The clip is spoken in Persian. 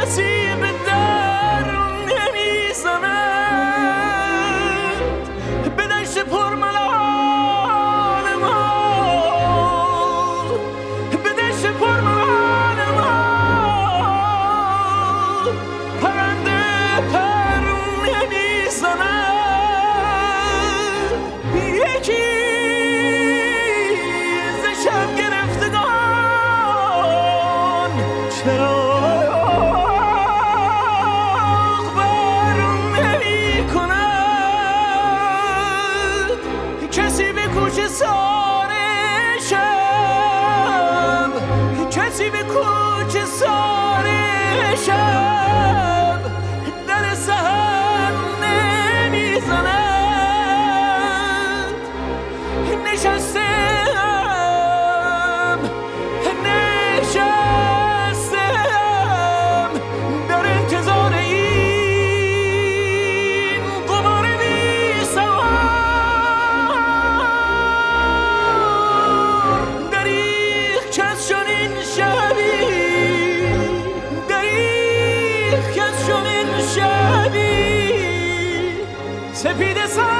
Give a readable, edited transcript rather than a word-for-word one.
کسی به در نمیزند به دشت پرملال ما، به دشت پرملال ما پرنده پر نمیزند. یکی ز شب گرفتگان چراغ بر نمی کند، کسی به کوچه سار شب، کسی به کوچه سار شب در سحر نمیزند. نشستم در انتظار این غبار بی سوار. دریغ کس چنین شبی، دریغ کس چنین شبی سپیده سر